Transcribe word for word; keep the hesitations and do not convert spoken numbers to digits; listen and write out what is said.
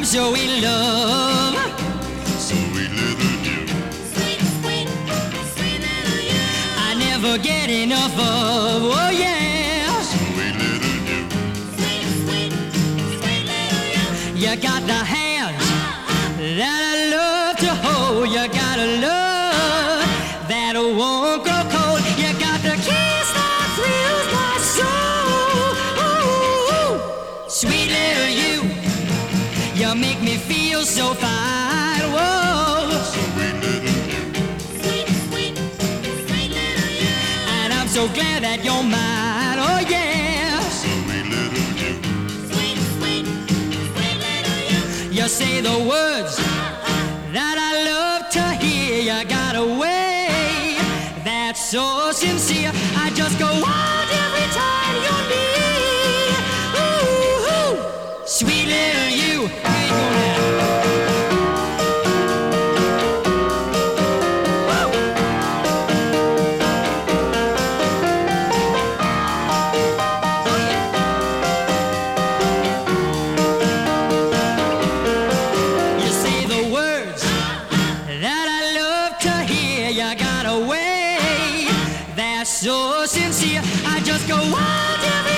so in love. Sweet little you. Sweet, sweet, sweet little you. I never get enough of, oh yeah. Sweet little you. Sweet, sweet, sweet little you. You got the hands that I love to hold. You got a love that won't grow cold. You got the kiss that thrills my soul. Ooh, sweet little you, you make me feel so fine. Whoa, Sweet little you. Sweet, sweet, sweet little you. and I'm so glad that you're mine. Oh yeah, Sweet little you. Sweet, sweet, sweet little you. you say the words that I love to hear. You got a way that's so sincere. I just go wild every time you're near. Ooh, sweet little you. Here you go now. Oh, yeah. You say the words that I love to hear. You got a way that's so sincere. I just go wild every